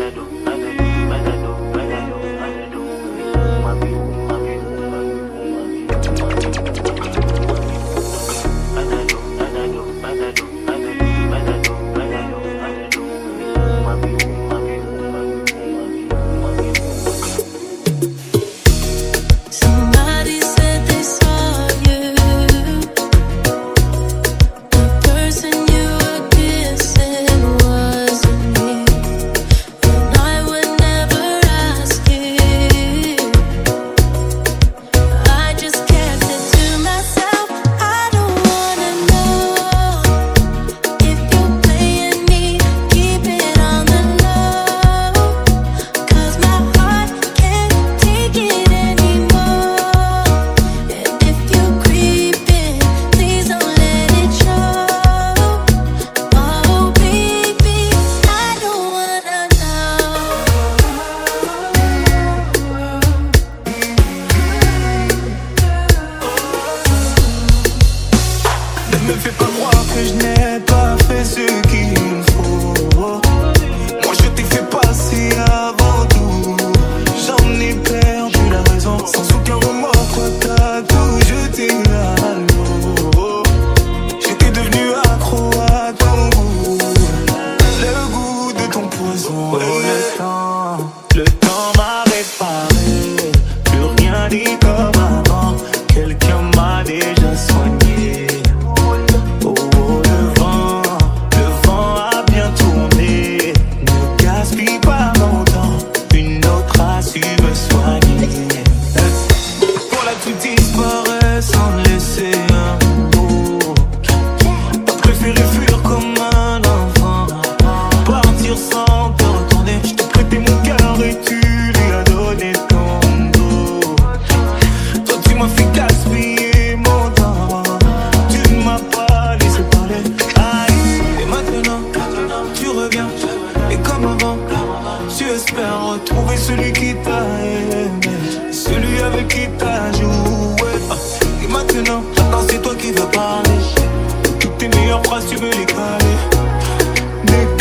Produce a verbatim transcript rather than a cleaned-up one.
Ne me fais pas croire que je n'ai pas fait ce qu'il faut. Moi je t'ai fait passer avant tout. J'en ai perdu la raison. Sans aucun remords, quoi, t'as tout jeté à l'eau. J'étais devenu accro à ton goût, le goût de ton poison. Oh, le temps, le temps m'a réparé. Plus rien dit comme avant. Quelqu'un m'a déjà soigné. Retrouver celui qui t'a aimé, celui avec qui t'as joué. Et maintenant, maintenant c'est toi qui vas parler. Toutes tes meilleures phrases tu veux les caler.